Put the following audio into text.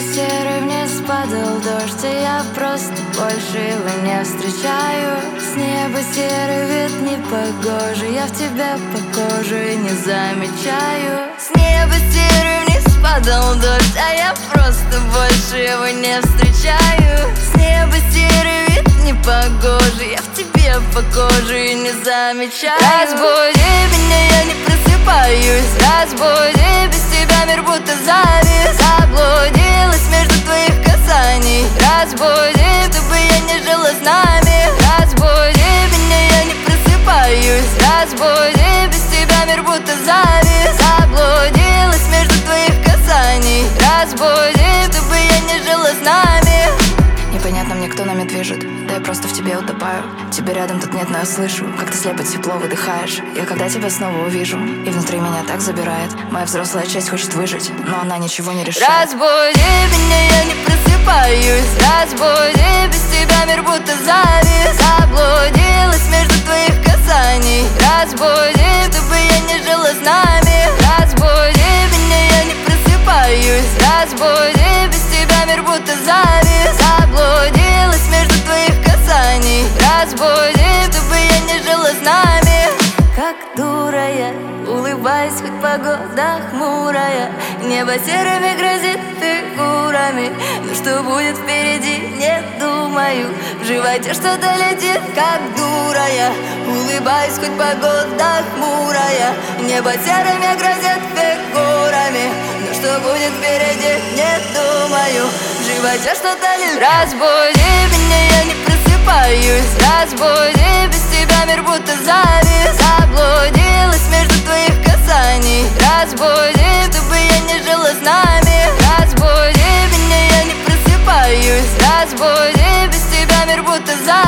серый вниз падал дождь, а я просто больше его не встречаю. С неба серый вид непогожий, я в тебя похожу и не замечаю. С неба серый вниз падал дождь, а я просто больше его не встречаю. С неба серый вид непогожий, я в тебе похожу и не замечаю. Разбуди меня, я не просыпаюсь. Разбуди, без тебя мир будто завис. Заблудилась между твоих касаний. Разбуди, чтобы я не жила с нами. Разбуди меня, я не просыпаюсь. Разбуди, без тебя мир будто завис. Заблудилась между твоих касаний. Разбуди, чтобы я не жила с нами. Непонятно мне, кто нами движет, да я просто в тебе утопаю. Тебя рядом тут нет, но я слышу, как ты слепо тепло выдыхаешь. Я когда тебя снова увижу, и внутри меня так забирает. Моя взрослая часть хочет выжить, но она ничего не решает. Разбуди меня, я не просыпаюсь. Разбуди, без тебя мир будто завис. Заблудилась между твоих касаний. Разбуди, чтобы я не жила с нами. Разбуди меня, я не просыпаюсь. Разбуди, без тебя мир будто завис. Заблудилась между твоих касаний. Разбуди, чтобы я не жила с нами. Как дура я, улыбаюсь, хоть погода хмурая. Небо серыми грозит фигурами, но что будет впереди, не думаю. В животе что-то летит, как дура я. Улыбаюсь, хоть погода хмурая. Небо серыми грозит фигурами, но что будет впереди, не думаю. В животе что-то летит. Разбуди меня, я не просыпаюсь. Разбуди, без тебя мир будто завис. Заблудилась между твоих касаний. Разбуди, чтобы я не жила с нами. Разбуди меня, я не просыпаюсь. Разбуди, без тебя мир будто завис.